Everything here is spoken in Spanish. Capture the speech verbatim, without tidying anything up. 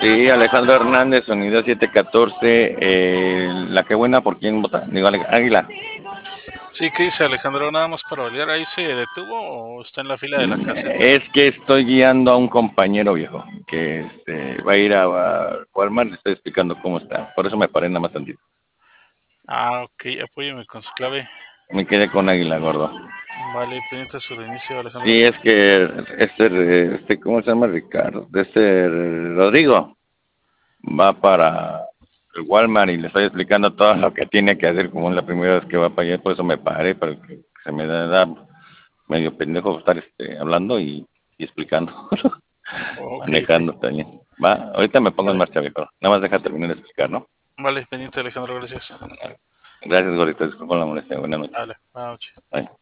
Sí, Alejandro Hernández, Unidad siete catorce, eh, la que buena, ¿por quién vota? Digo, Ale- Águila. Sí, ¿qué dice Alejandro? Nada más para validar, ¿ahí se detuvo o está en la fila de la caseta? Es que estoy guiando a un compañero viejo que este, va a ir a, a Walmart, le estoy explicando cómo está. Por eso me paré nada más tantito. Ah, ok, apóyeme con su clave. Me quedé con Águila, gordo. Vale, pendiente de su reinicio, Alejandro. Sí, es que este, este, ¿cómo se llama Ricardo? Este Rodrigo va para el Walmart y le estoy explicando todo lo que tiene que hacer como es la primera vez que va para allá, por eso me paré, para que se me da, da medio pendejo estar este, hablando y, y explicando, Ok, ok. manejando también. Va, ahorita me pongo en Vale, marcha, viejo. Nada más deja terminar de explicar, ¿no? vale, pendiente Alejandro, gracias. Gracias, gordito, disculpa la molestia. Buenas noches. Vale, buenas noches. Bye.